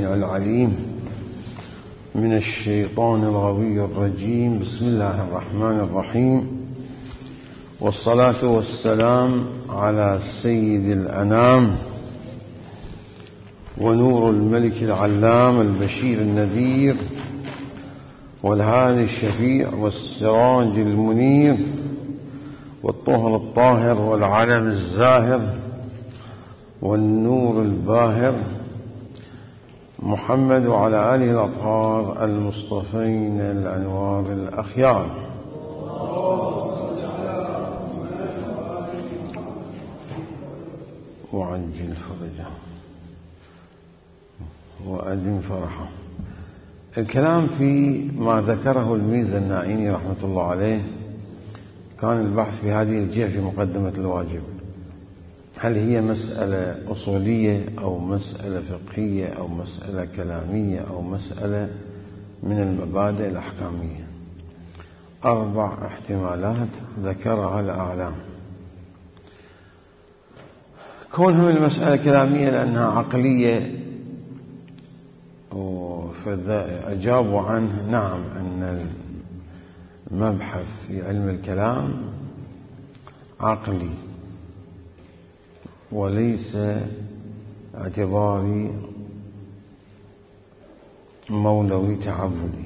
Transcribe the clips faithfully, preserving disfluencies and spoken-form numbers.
السميع العليم من الشيطان الغوي الرجيم. بسم الله الرحمن الرحيم، والصلاة والسلام على سيد الأنام ونور الملك العلام البشير النذير والهادي الشفيع والسراج المنير والطهر الطاهر والعلم الزاهر والنور الباهر محمد وعلى آله الأطهار المصطفين الأنوار الأخيار. وعجل فرجه وأدم فرحه. الكلام في ما ذكره الميزة النائيني رحمة الله عليه، كان البحث في هذه الجهة في مقدمة الواجب. هل هي مسألة أصولية أو مسألة فقهية أو مسألة كلامية أو مسألة من المبادئ الأحكامية؟ أربع احتمالات ذكرها الأعلام. كونها من المسألة كلامية لأنها عقلية، فأجابوا عنه نعم، أن المبحث في علم الكلام عقلي وليس اعتباري مولوي تعبدي.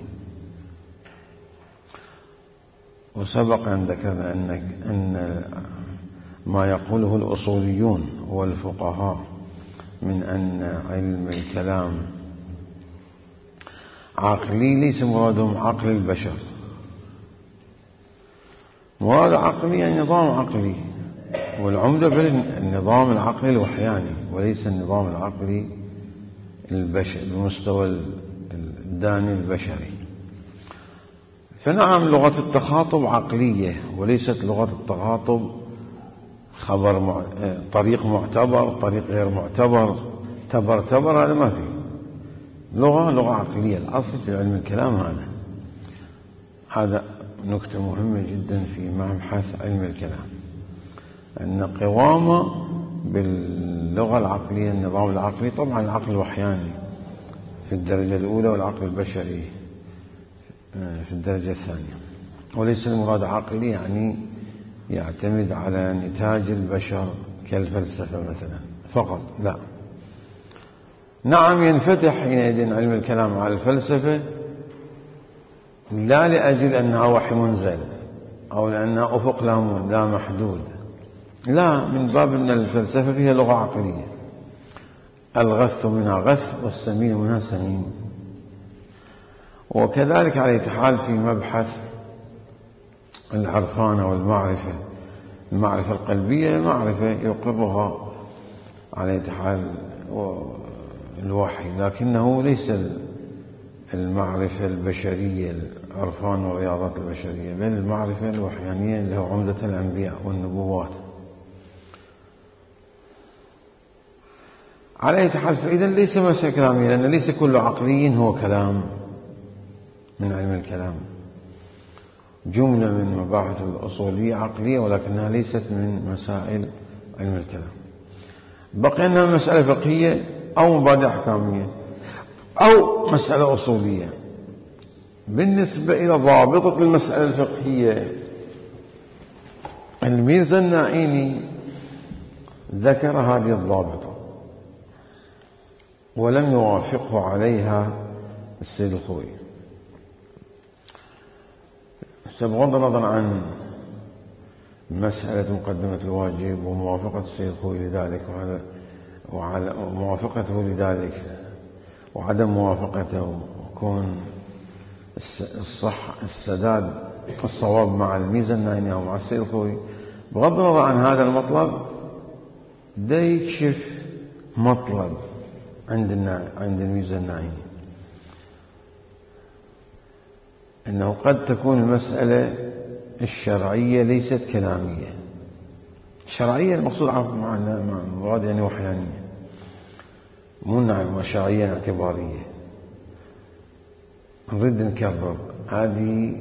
وسبق أن ذكرنا أن ما يقوله الأصوليون والفقهاء من أن علم الكلام عقلي ليس مرادهم عقل البشر. مراد عقلي يعني نظام عقلي، والعمدة في النظام العقلي الوحياني وليس النظام العقلي البشري بمستوى الداني البشري. فنعم، لغة التخاطب عقلية وليست لغة التخاطب خبر مع... طريق معتبر طريق غير معتبر تبر تبر، هذا ما فيه. لغة لغة عقلية، الأصل في علم الكلام هذا. هذا نكتة مهمة جدا في مبحث علم الكلام، أن قوامه باللغة العقلية النظام العقلي. طبعا العقل الوحياني في الدرجة الأولى والعقل البشري في الدرجة الثانية، وليس المراد عقلي يعني يعتمد على نتاج البشر كالفلسفة مثلا فقط، لا. نعم، ينفتح حينئذ علم الكلام على الفلسفة، لا لأجل أنها وحي منزل أو لأنها أفق لا محدود، لا، من باب أن الفلسفة فيها لغة عقلية، الغث منها غث والسمين منها سمين. وكذلك على حال في مبحث العرفان والمعرفة، المعرفة القلبية معرفة يقرها على حال الوحي، لكنه ليس المعرفة البشرية العرفان والرياضات البشرية، بل المعرفة الوحيانية اللي هو عمدة الأنبياء والنبوات. على أي حال، فإذا ليس مسألة كلامية، لأن ليس كل عقلي هو كلام من علم الكلام. جملة من مباحث الأصولية عقلية ولكنها ليست من مسائل علم الكلام. بقي أنها مسألة فقهية أو مبادئ أحكامية أو مسألة أصولية. بالنسبة إلى ضابطة المسألة الفقهية، الميرزا النائيني ذكر هذه الضابطة ولم يوافقه عليها السيد الخوئي. بغض النظر عن مسألة مقدمة الواجب وموافقة السيد الخوئي لذلك وعلى موافقته لذلك وعدم موافقته، وكون الصح السداد الصواب مع الميزة النائيني أو مع السيد الخوئي، بغض النظر عن هذا المطلب، ده يكشف مطلب عند عند الميزة النائيني، أنه قد تكون المسألة الشرعية ليست كلامية. الشرعية المقصود مع المراد يعني وحيانية، مو نعم شرعية اعتبارية. نريد نكرر هذه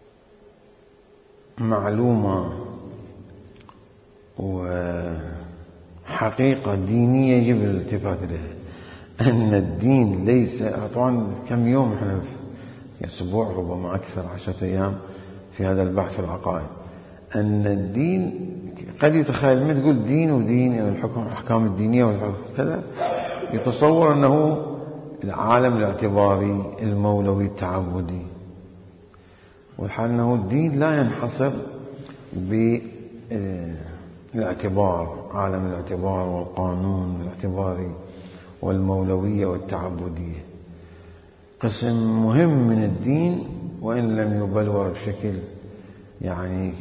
معلومة حقيقة دينية يجب الالتفات إليها، أن الدين ليس، طبعا كم يوم احنا في أسبوع ربما أكثر، عشرة أيام في هذا البحث العقائد، أن الدين قد يتخيل من تقول دين ودين الحكم الأحكام الدينية والحكم كذا، يتصور أنه العالم الاعتباري المولوي التعبدي، والحال أنه الدين لا ينحصر بالاعتبار، عالم الاعتبار والقانون الاعتباري والمولوية والتعبدية. قسم مهم من الدين وإن لم يبلور بشكل يعني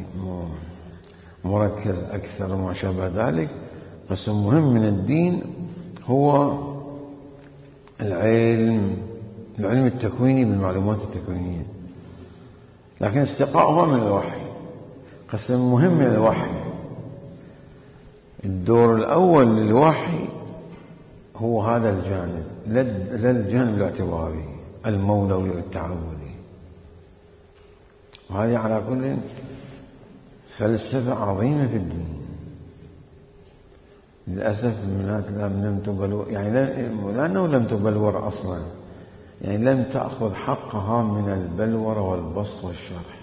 مركز أكثر وما شابه ذلك، قسم مهم من الدين هو العلم العلم التكويني بالمعلومات التكوينية، لكن استقاؤها من الوحي. قسم مهم من الوحي، الدور الأول للوحي هو هذا الجانب، لا الجانب الاعتباري المولوي والتعبدي. وهذه على كل فلسفة عظيمة في الدين. للأسف لم تبلور، يعني لأنه لم تبلور أصلا، يعني لم تأخذ حقها من البلور والبسط والشرح.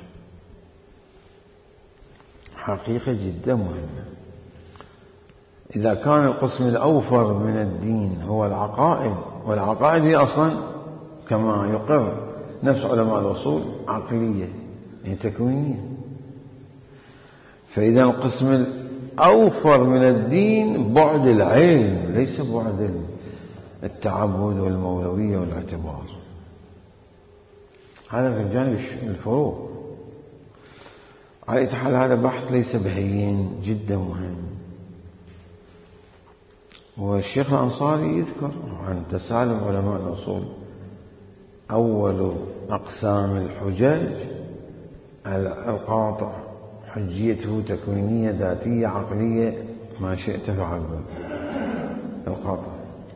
حقيقة جدا مهمة. إذا كان القسم الأوفر من الدين هو العقائد، والعقائد هي أصلا كما يقر نفس علماء الأصول عقلية يعني تكوينية، فإذا القسم الأوفر من الدين بعد العلم ليس بعد التعبد والمولوية والاعتبار. هذا في الجانب الفروق. على أي حال هذا بحث ليس بهين، جدا مهم. والشيخ الأنصاري يذكر عن تسالم علماء الأصول أول أقسام الحجج القاطع، حجيته تكوينية ذاتية عقلية ما شئت فعبر القاطع.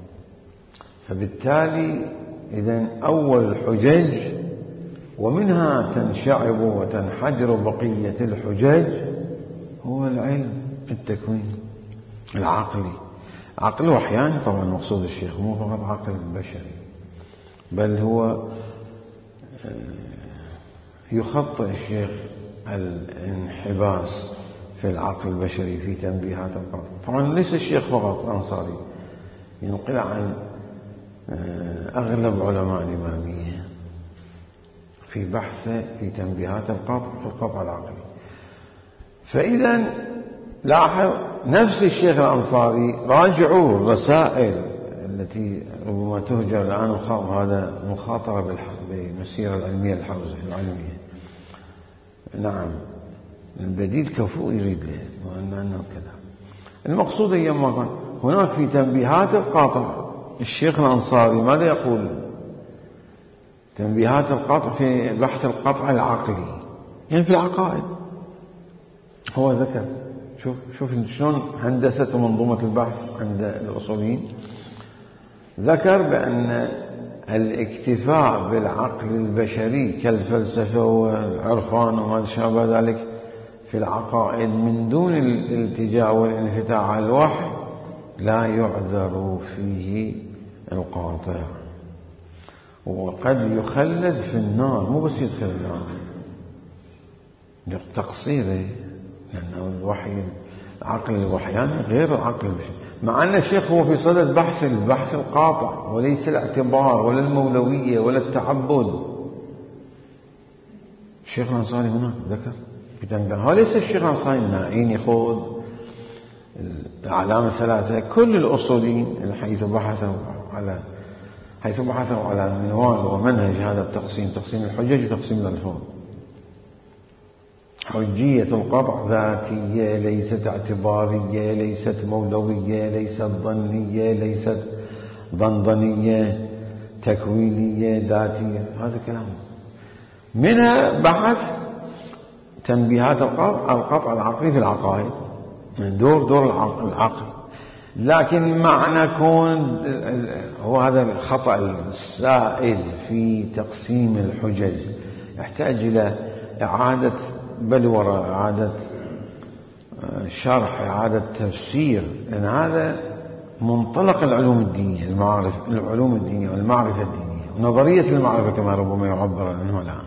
فبالتالي إذن أول الحجج ومنها تنشعب وتنحدر بقية الحجج هو العلم التكويني العقلي. عقل وأحيانا طبعا مقصود الشيخ مو فقط عقل بشري، بل هو يخطئ الشيخ الانحباس في العقل البشري في تنبيهات القاطع. طبعا ليس الشيخ فقط الأنصاري، ينقل عن أغلب علماء الإمامية في بحثه في تنبيهات القاطع في القطع العقلي. فإذا لاحظ نفس الشيخ الأنصاري، راجعوا الرسائل التي ربما تهجر الآن، هذا مخاطرة بالمسيرة العلمية الحوزة العلمية. نعم البديل كفؤ يريد له وأنه كذا. المقصود أيما كان هناك في تنبيهات القاطع الشيخ الأنصاري ماذا يقول؟ تنبيهات القاطع في بحث القطع العقلي يعني في العقائد. هو ذكر شوف شوف شلون هندسة منظومة البحث عند الأصوليين. ذكر بأن الاكتفاء بالعقل البشري كالفلسفة والعرفان وما شابه ذلك في العقائد من دون الالتجاء والانفتاح على الوحي لا يعذر فيه القاطع، وقد يخلد في النار. مو بس يدخل النار تقصيره، لأنه الوحي العقل الوحياني غير العقل البشري، مع أن الشيخ هو في صدد بحث البحث القاطع وليس الاعتبار ولا المولوية ولا التعبد. الشيخ الأنصاري هنا ذكر بتنبيه، ليس الشيخ الأنصاري نائين يخوض الأعلام الثلاثة. كل الأصوليين حيث بحثوا على حيث بحثوا على منوال ومنهج هذا التقسيم، تقسيم الحجج وتقسيم الألفاظ. حجية القطع ذاتية ليست اعتبارية، ليست مولوية، ليست ظنية، ليست ضنضنية، تكوينية ذاتية. هذا كلام. منها بحث تنبيهات القطع القطع العقلي في العقائد، دور دور العقل. لكن معنى كون هو هذا الخطأ السائد في تقسيم الحجج يحتاج إلى إعادة بلورة، إعادة شرح إعادة تفسير، لأن هذا منطلق العلوم الدينية، المعارف العلوم الدينية والمعرفة الدينية ونظرية المعرفة كما ربما يعبر عنه الآن.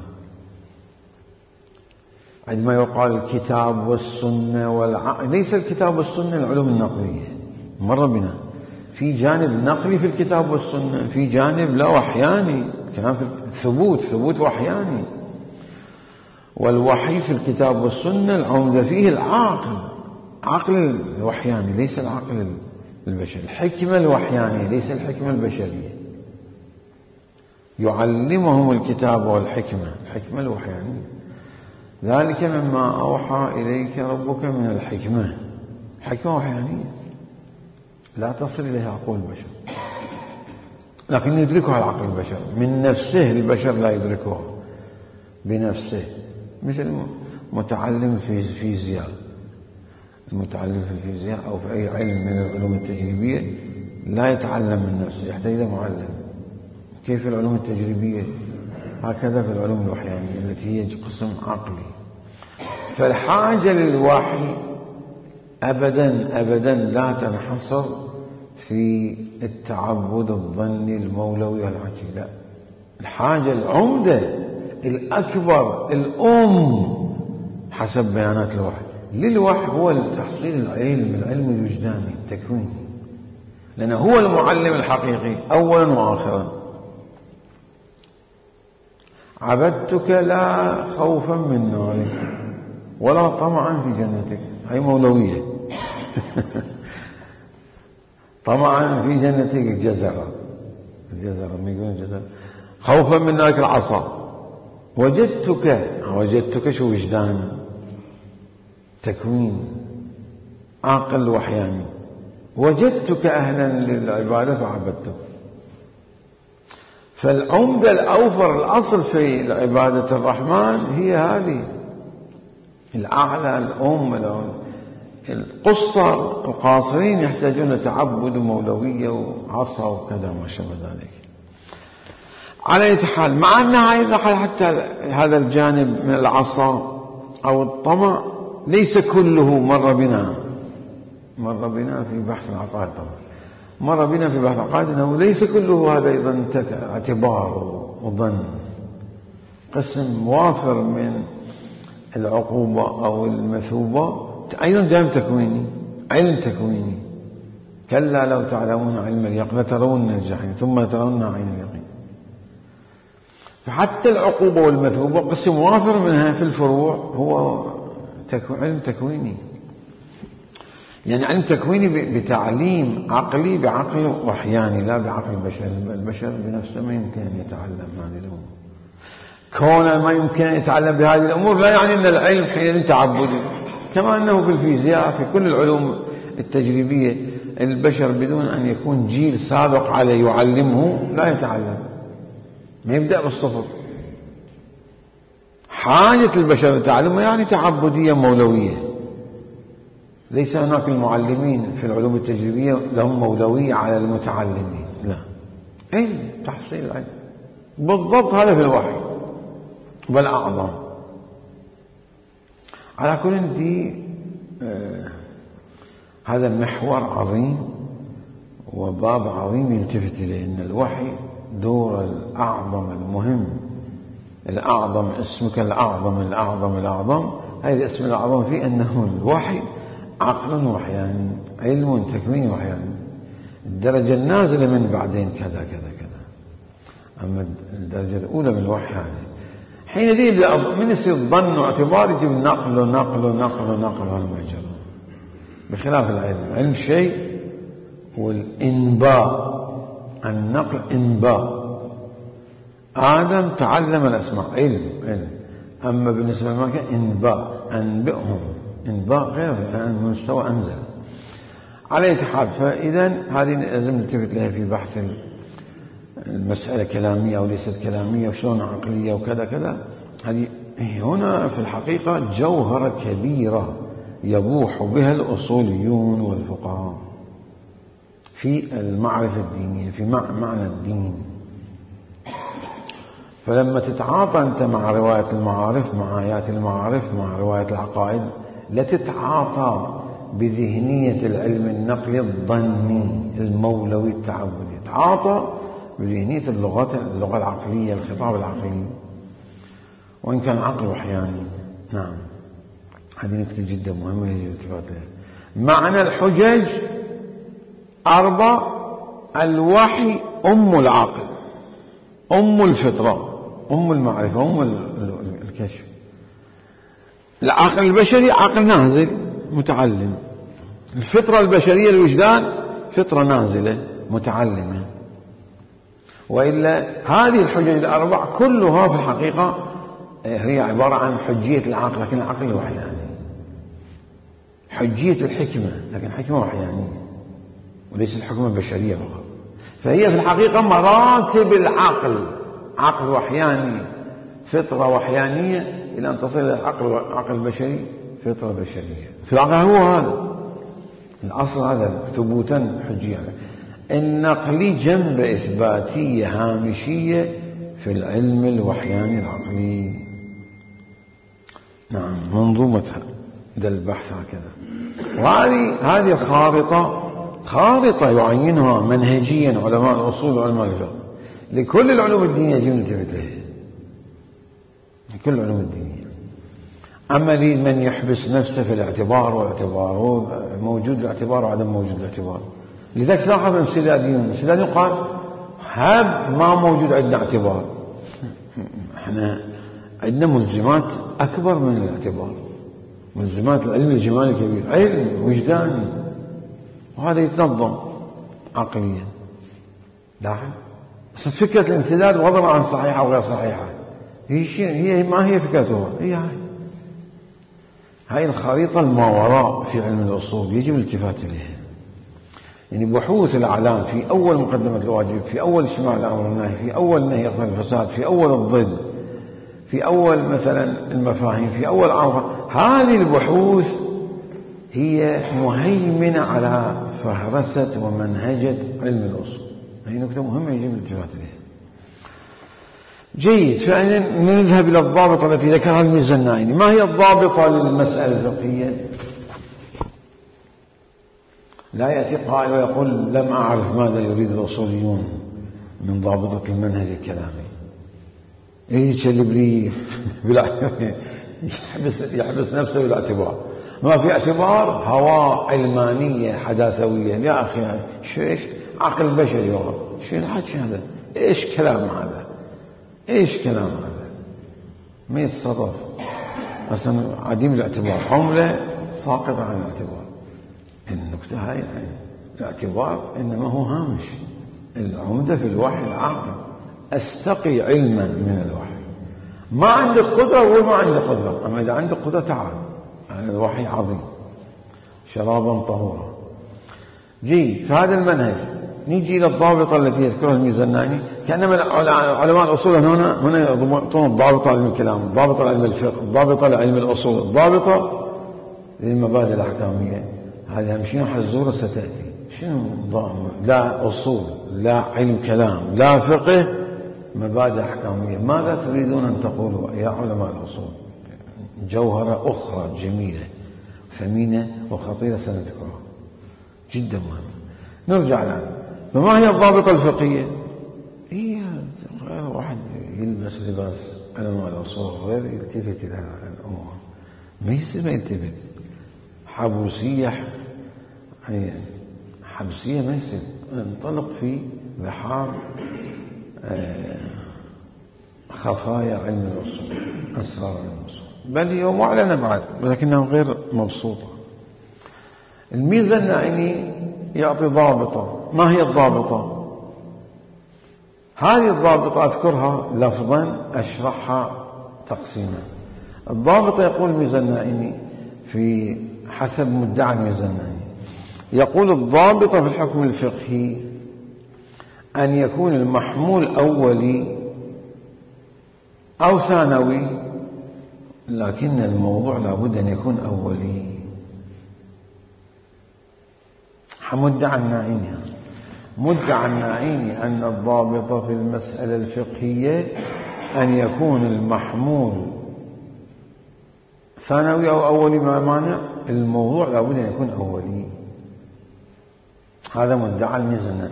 عندما يقال الكتاب والسنة والعقل، ليس الكتاب والسنة العلوم النقلية، مر بنا في جانب نقلي في الكتاب والسنة، في جانب لا وحياني، كلام في ثبوت ثبوت وحياني. والوحي في الكتاب والسنة العمدة فيه العقل، عقل الوحياني ليس العقل البشري، الحكمة الوحيانية ليس الحكمة البشرية. يعلمهم الكتاب والحكمة، الحكمة الوحيانية، ذلك مما أوحى إليك ربك من الحكمة، حكمة وحيانية لا تصل إليها عقول البشر، لكن يدركها العقل البشري من نفسه، البشر لا يدركها بنفسه، مثل متعلم في الفيزياء، المتعلم في الفيزياء أو في أي علم من العلوم التجريبية لا يتعلم من نفسه، يحتاج إلى معلم. كيف العلوم التجريبية؟ هكذا في العلوم الوحيانية التي هي قسم عقلي. فالحاجة للوحي أبدا أبدا لا تنحصر في التعبد الظني المولوي والعقلي، لا، الحاجة العمدة الأكبر الأم حسب بيانات الوحي للوحي هو تحصيل العلم، العلم الوجداني التكويني، لأنه هو المعلم الحقيقي أولا وآخرا. عبدتك لا خوفا من نارك ولا طمعا في جنتك، هي مولوية. طمعا في جنتك جزرة، الجزرة ما يقولون جزرة. خوفا من نارك العصا. وجدتك، وجدتك شو وجدان تكوين عقل وحياني. وجدتك أهلا للعبادة فعبدتك. فالعمدة الأوفر الأصل في عبادة الرحمن هي هذه الأعلى الأم. القصة القاصرين يحتاجون تعبد ومولوية وعصا وكذا ما شابه ذلك. على أي حال، مع أنها إذا حتى هذا الجانب من العصا أو الطمع ليس كله مر بنا مر بنا في بحث العقائد، طبعا مر بنا في بحث العقائد أنه ليس كله هذا أيضا اعتبار وظن، قسم وافر من العقوبة أو المثوبة أيضا جانب تكويني، علم تكويني. كلا لو تعلمون علم اليقين لترون الجحيم ثم ترون عين اليقين. فحتى العقوبة والمثوبة قسم وافر منها في الفروع هو علم تكويني، يعني علم تكويني بتعليم عقلي بعقل وحياني لا بعقل البشر. البشر بنفسه ما يمكن أن يتعلم هذه الأمور، كون ما يمكن أن يتعلم بهذه الأمور لا يعني أن العلم حينئذ تعبدي، كما أنه في الفيزياء في كل العلوم التجريبية البشر بدون أن يكون جيل سابق عليه يعلمه لا يتعلم، ما يبدأ بالصفر. حاجة البشر للتعلم يعني تعبدية مولوية، ليس هناك المعلمين في العلوم التجريبية لهم مولوية على المتعلمين، لا، أي تحصيل العلم بالضبط. هذا في الوحي بل أعظم. على كل دي آه هذا محور عظيم وباب عظيم يلتفت إليه، أن الوحي دور الأعظم المهم، الأعظم اسمك الأعظم الأعظم الأعظم، هذا الاسم الأعظم فيه أنه الوحي عقل وحياني، علم تكوين وحياني. الدرجة النازلة من بعدين كذا كذا كذا، أما الدرجة الأولى من الوحي هذه حين دي من يصير ظن واعتبار يجب نقل ونقل ونقل ونقل هذا ما يجرى، بخلاف العلم. العلم شيء والإنباء، النقل إنباء. آدم تعلم الأسماء، علم علم، أما بالنسبة للملائكة إنباء، أنبئهم، إنباء غير من مستوى أنزل. على أي حال، فإذا هذه لازم نلتفت لها في بحث المسألة كلامية أو ليست كلامية وشلون عقلية وكذا كذا. هذه هنا في الحقيقة جوهرة كبيرة يبوح بها الأصوليون والفقهاء في المعرفة الدينية، في معنى الدين. فلما تتعاطى أنت مع رواية المعارف، مع آيات المعارف، مع رواية العقائد، لا تتعاطى بذهنية العلم النقلي الظني المولوي التعبدي، تعاطى بذهنية اللغات اللغة العقلية الخطاب العقلي، وإن كان عقل وحياني. نعم، هذه نكتة جدا مهمة يجب الالتفات لها. معنى الحجج أربع: الوحي أم العقل، أم الفطرة، أم المعرفة، أم الكشف. العقل البشري عقل نازل متعلم، الفطرة البشرية الوجدان فطرة نازلة متعلمة. وإلا هذه الحجج الأربع كلها في الحقيقة هي عبارة عن حجية العقل، لكن العقل وحياني، حجية الحكمة لكن حكمة وحيانية وليس الحكمة البشرية فقط. فهي في الحقيقة مراتب العقل، عقل وحياني، فطرة وحيانية، إلى أن تصل إلى العقل عقل بشري، فطرة بشرية. في العقل هو هذا الأصل، هذا ثبوتا حجيا. النقلي جنب إثباتية هامشية في العلم الوحياني العقلي. نعم، منظومتها ده البحث هكذا. وهذه هذه الخارطة خارطة يعينها منهجيا علماء الأصول وعلماء الفقه لكل العلوم الدينية يجب نلتفت لها، لكل العلوم الدينية. أما لمن يحبس نفسه في الاعتبار، واعتباره موجود الاعتبار وعدم موجود الاعتبار. لذلك تلاحظ انسداديون انسداديون قال هذا ما موجود عندنا اعتبار، احنا عندنا ملزمات أكبر من الاعتبار، ملزمات العلم الجمالي الكبير، علم وجداني، وهذا يتنظم عقليا. لاحظ فكرة الانسداد وضع عن صحيحة وغير صحيحة هي هي ما هي فكرته، هي هاي هاي الخريطة الماوراء في علم الأصول يجب الالتفات إليها. يعني بحوث الأعلام في أول مقدمة الواجب، في أول اجتماع الأمر والنهي، في أول نهي عن الفساد، في أول الضد، في أول مثلا المفاهيم، في أول عرفة، هذه البحوث هي مهيمنة على فهرسة ومنهجة علم الأصول. هذه نكتة مهمة يجب الالتفات إليها. جيد، فنذهب إلى الضابطة التي ذكرها الميزانيني. ما هي الضابطة للمسألة الفقهية؟ لا يأتي قائل ويقول لم أعرف ماذا يريد الأصوليون من ضابطة المنهج الكلامي، يريد يشلب لي يحبس, يحبس نفسه بالاعتبار، ما في اعتبار، هواء علمانية حداثوية. يا أخي شو إيش عقل بشري هو شو الحكي هذا؟ إيش كلام هذا؟ إيش كلام هذا؟ ما يتصرف أصلا عديم الاعتبار، عملة ساقطة عن الاعتبار. النكتة هاي يعني الاعتبار إنما هو هامش، العمدة في الوحي العقل. أستقي علما من الوحي، ما عندك قدرة وما عندك قدرة، أما إذا عندك قدرة تعال، الوحي عظيم شرابا طهورا. جيد، فهذا المنهج. نيجي إلى الضابطة التي يذكرها الميزانيني، كأنما علماء الأصول هنا هنا يضبطون الضابطة لعلم الكلام، الضابطة لعلم الفقه، الضابطة لعلم الأصول، الضابطة للمبادئ الأحكامية. هذه شنو حزورة ستأتي، شنو لا أصول، لا علم كلام، لا فقه، مبادئ أحكامية. ماذا تريدون أن تقولوا يا علماء الأصول؟ جوهرة أخرى جميلة ثمينة وخطيرة سنذكرها جدا مهمة. نرجع الآن، فما هي الضابطة الفقهية؟ هي واحد يلبس لباس علماء الأصول غير يلتفت إلى الأمور، ما يصير ما يلتفت. حبوسية يعني حبسية ما يصير، انطلق في بحار خفايا علم الأصول، أسرار علم الأصول، بل هي معلنة بعد ولكنها غير مبسوطة. الميزانيني يعطي ضابطة. ما هي الضابطة؟ هذه الضابطة أذكرها لفظا أشرحها تقسيما. الضابطة يقول الميزانيني في حسب مدعى الميزانيني، يقول الضابطة في الحكم الفقهي أن يكون المحمول أولي أو ثانوي، لكن الموضوع لابد أن يكون أولي. مدعى الناعيني مدعى الناعيني أن الضابطة في المسألة الفقهية أن يكون المحمول ثانوي أو أولي ما مانع، الموضوع لابد أن يكون أولي. هذا مدعى المزنن.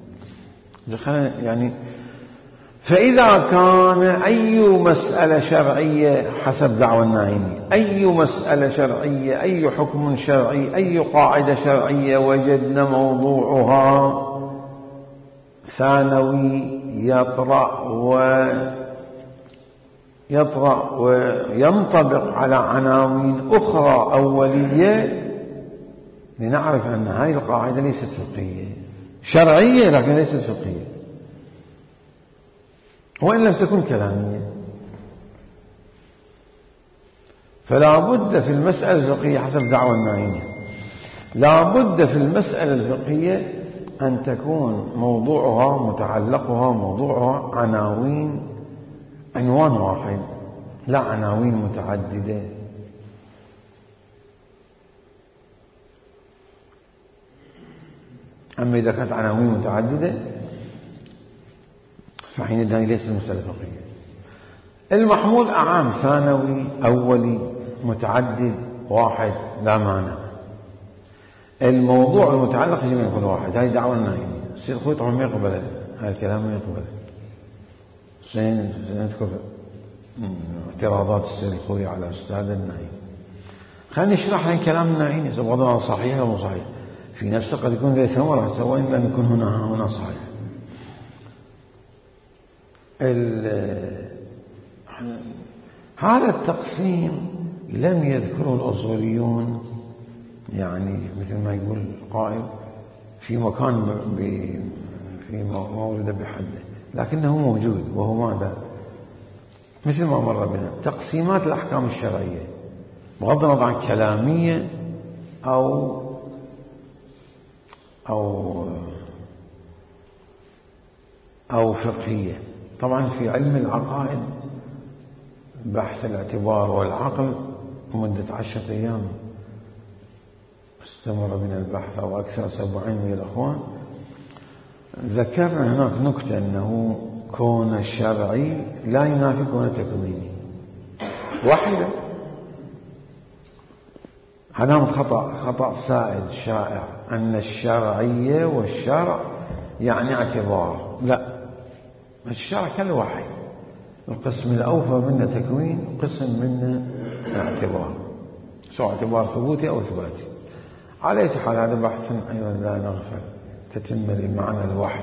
يعني فإذا كان أي مسألة شرعية حسب دعوى الناعيني، أي مسألة شرعية، أي حكم شرعي، أي قاعدة شرعية وجدنا موضوعها ثانوي يطرأ ويطرأ وينطبق على عناوين أخرى أولية، لنعرف أن هذه القاعدة ليست فقهية، شرعية لكن ليست فقهية، وإن لم تكن كلامية. فلا بد في المسألة الفقهية حسب دعوى الناعيني، لا بد في المسألة الفقهية أن تكون موضوعها متعلقها موضوعها عناوين، عنوان واحد لا عناوين متعددة. أما إذا كانت عناوين متعددة فحينئذ ليست مسألة فقهية. المحمول أعام، ثانوي، أولي، متعدد، واحد، لا مانع. الموضوع المتعلق يجب أن يكون واحد. هذه دعوة الناعيني. السيد الخوي طبعا ما يقبل هذا الكلام، ما يقبل. سنذكر اعتراضات السيد الخوي على أستاذ الناعيني. خلينا نشرح عن كلام الناعيني بغض النظر صحيح أو مو صحيح. في نفسه قد يكون له ثمرة سواء لم يكن هنا هنا صحيح. هذا التقسيم لم يذكره الأصوليون، يعني مثل ما يقول القائل في مكان في مورد بحده، لكنه موجود. وهو ماذا؟ مثل ما مر بنا تقسيمات الأحكام الشرعية بغض النظر عن كلامية أو أو أو فقهية. طبعا في علم العقائد بحث الاعتبار والعقل مدة عشرة أيام استمر بنا البحث أو أكثر، سبعين من الأخوان. ذكرنا هناك نكتة أنه كون الشرعي لا ينافي كون تكويني، واحدة. هذا خطأ خطأ سائد شائع أن الشرعية والشرع يعني اعتبار. لا، الشرع كل واحد، القسم الأوفى منه تكوين، قسم منه اعتبار، سواء اعتبار ثبوتي أو إثباتي. على أي حال هذا بحث أيضا لا نغفل، تتم لمعنى الوحي.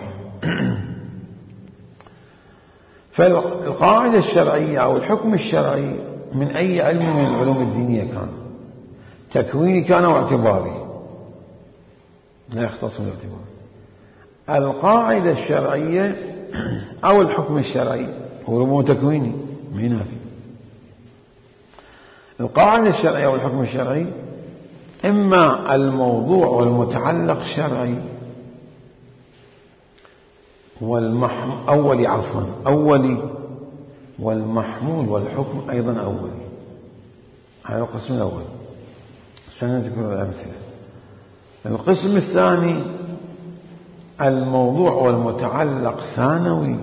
فالقاعدة الشرعية أو الحكم الشرعي من أي علم من العلوم الدينية كان، تكويني كان أو اعتباري، لا يختص بالاعتبار. القاعدة الشرعية أو الحكم الشرعي هو مو تكويني، ما ينافي. القاعدة الشرعية أو الحكم الشرعي إما الموضوع والمتعلق شرعي، والمحمول أولي عفوا أولي والمحمول والحكم أيضا أولي. هذا القسم الأول، سنذكر الأمثلة. القسم الثاني الموضوع والمتعلق ثانوي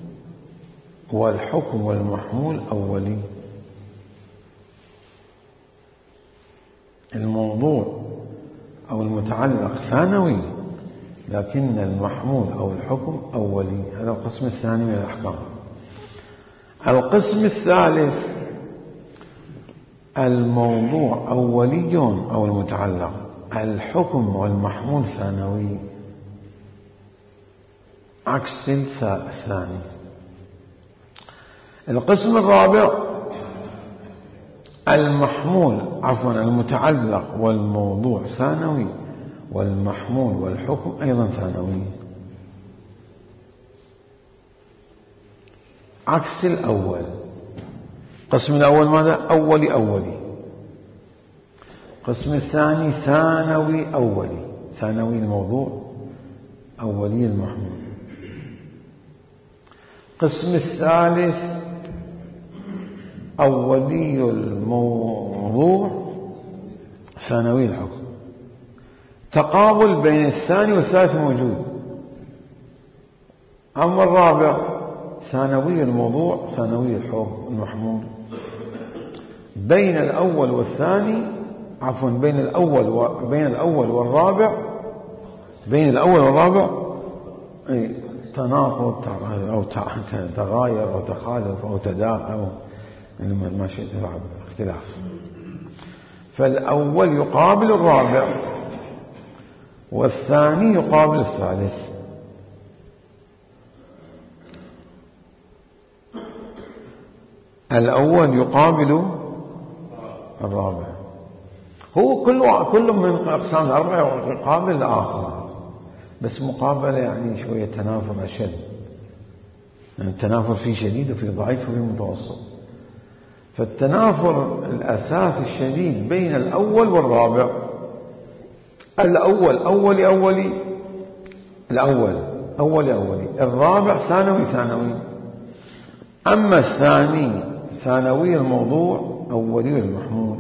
والحكم والمحمول أولي. الموضوع أو المتعلق ثانوي لكن المحمول أو الحكم أولي. هذا القسم الثاني من الأحكام. القسم الثالث الموضوع أولي أو المتعلق، الحكم والمحمول ثانوي، عكس الثاني. القسم الرابع المحمول عفوا المتعلق والموضوع ثانوي، والمحمول والحكم أيضا ثانوي، عكس الأول. القسم الأول ماذا؟ أولي أولي. القسم الثاني ثانوي أولي، ثانوي الموضوع، أولي المحمول. القسم الثالث أولي الموضوع، ثانوي الحكم. تقابل بين الثاني والثالث موجود. أما الرابع ثانوي الموضوع ثانوي الحكم المحمول. بين الأول والثاني، عفوا بين الأول وبين الأول والرابع، بين الأول والرابع تناقض أو تغاير أو تخالف أو تداخل أو ما شئت اختلاف. فالأول يقابل الرابع والثاني يقابل الثالث. الأول يقابل الرابع، هو كل كل من أقسام الأربعة يقابل الآخر، بس مقابلة يعني شوية تنافر أشد، يعني التنافر فيه شديد وفيه ضعيف وفيه متوسط. فالتنافر الأساس الشديد بين الأول والرابع. الأول أولي أولي الأول أولي أولي، الرابع ثانوي ثانوي. أما الثاني ثانوي الموضوع أولي المحمول،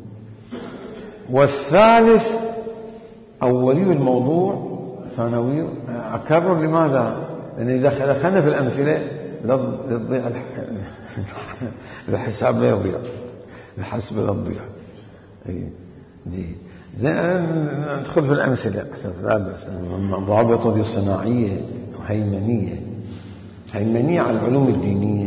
والثالث أولي الموضوع ثانوي. أكرر لماذا؟ لأن إذا دخلنا في الأمثلة للضيع الحساب لا يضيع، الحسب لا يضيع. زين ندخل في الأمثلة أساس لا بأس. ضابطة دي صناعية وهيمنية، هيمنية على العلوم الدينية.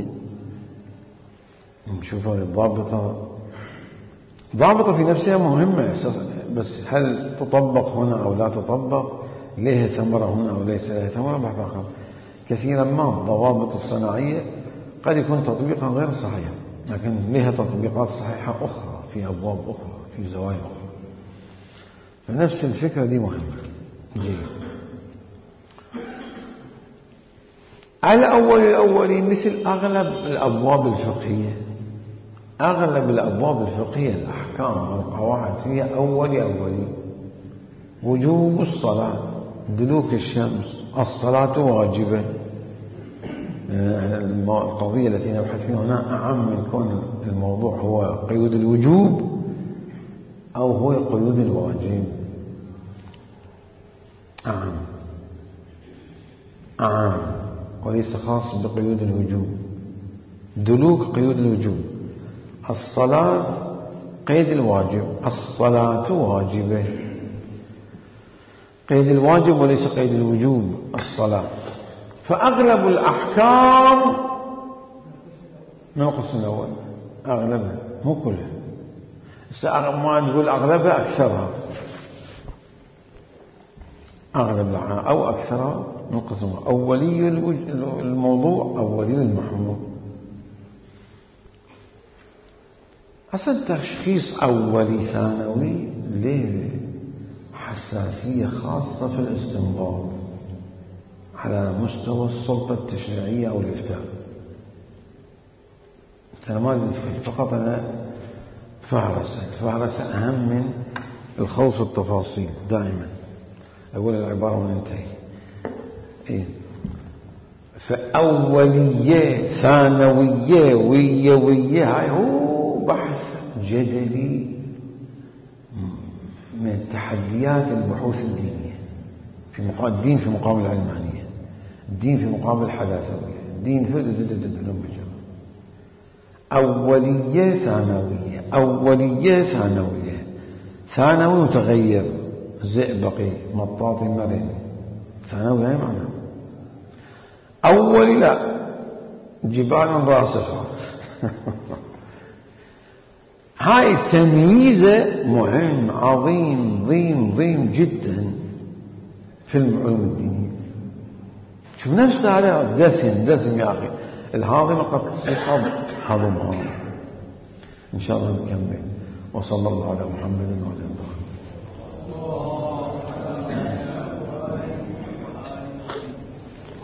نشوف هذه الضابطة، ضابطة في نفسها مهمة، بس هل تطبق هنا أو لا تطبق، لها ثمرة هنا أو ليس لها ثمرة، بحث آخر. كثيرا ما الضوابط الصناعية قد يكون تطبيقا غير صحيح، لكن لها تطبيقات صحيحة أخرى في أبواب أخرى في زوايا أخرى. فنفس الفكرة دي مهمة. جيد. الأول الأولي مثل أغلب الأبواب الفقهية، أغلب الأبواب الفقهية الأحكام والقواعد فيها أولي أولي. وجوب الصلاة، دلوك الشمس، الصلاة واجبة. القضية التي نبحث فيها هنا أعم من كون الموضوع هو قيود الوجوب أو هو قيود الواجب. أعم أعم وليس خاص بقيود الوجوب. دلوك قيود الوجوب، الصلاة قيد الواجب، الصلاة واجبة. قيد الواجب وليس قيد الوجوب الصلاة. فأغلب الأحكام من القسم الأول، أغلبها مو كلها. ما نقول أغلبها، أكثرها، أغلب أو أكثرها من القسم. أولي الموضوع أولي المحمول. أصلا تشخيص أولي ثانوي له حساسية خاصة في الاستنباط على مستوى السلطة التشريعية أو الإفتاء. أنا ما أدري، فقط أنا فهرسة فهرسة أهم من الخوض في التفاصيل. دائما أقول العبارة وننتهي. إيه؟ فأولية ثانوية وية وية، هاي هو بحث جدلي من تحديات البحوث الدينية في مقابل الدين، في مقابل العلمانية، الدين في مقابل الحداثوية، الدين في أولية ثانوية، أولية ثانوية، ثانوي متغير، زئبقي مطاطي مرن، ثانوي هاي معنى. أولي لا، جبال راسخة. هاي تمييزة مهم عظيم ضيم ضيم جدا في العلوم الدينية. شوف نفس هذا دسم دسم يا أخي، الهاضمة قد تحب هضمها. إن شاء الله نكمل. وصلى الله على محمد وعلى آله.